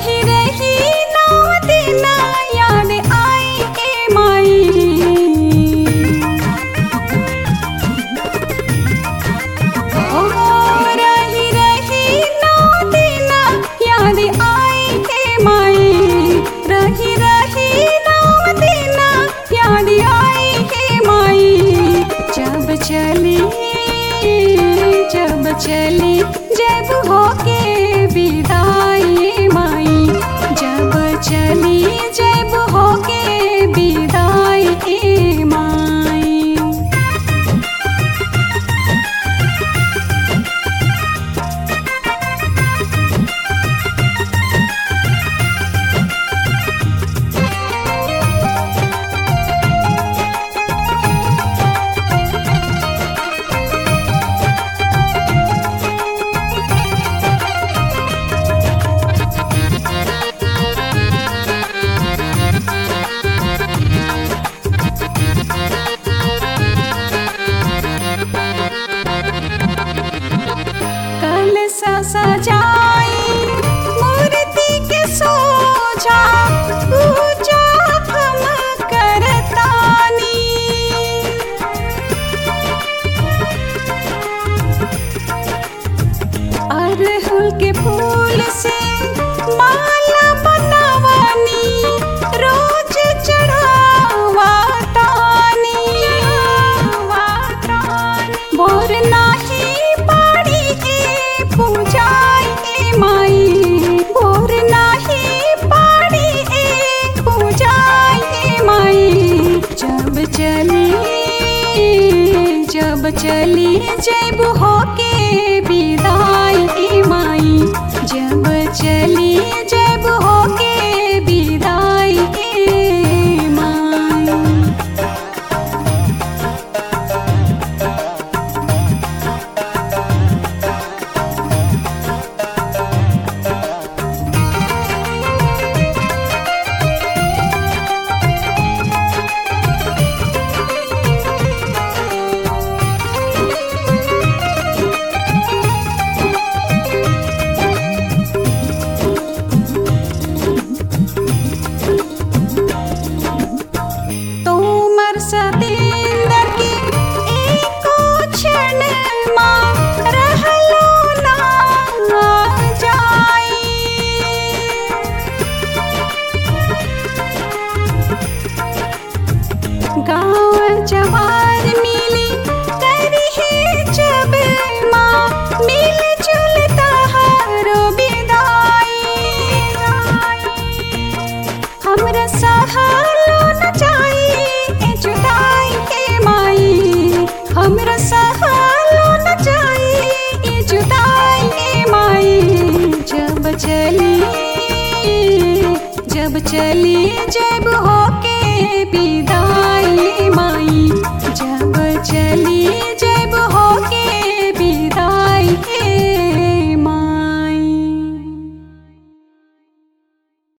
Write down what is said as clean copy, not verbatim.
रही रही नाव देना याद आई ए माई। ओ रही रही नाव देना याद आई ए माई। रही रही नाव देना याद आई ए माई। जब चली जब होके विदाई माई। जब चली जब होके विदाई माई। सजाई मूर्ति के सोझा पूजा हम करतानी। अरहुल के फूल से माला बनावानी। रोज चढ़ावा तानी। बोर नाही पाड़ी ए पूजाई ए माई। बोर नाही पाड़ी ए पूजाई ए माई। जब चली जब होके विदाई ए माई। जब चली जब होके विदाई ए माई। सतेंद्र की एको क्षण मां रहलो ना जाई। गाँव जवार मिली करी है जब मां मिल जुल तहारो विदाई। हमरा सहलो न जाई जुदाई ए माई। हमरा सहलो न जाई ए जुदाई ए माई। जब चली जब हो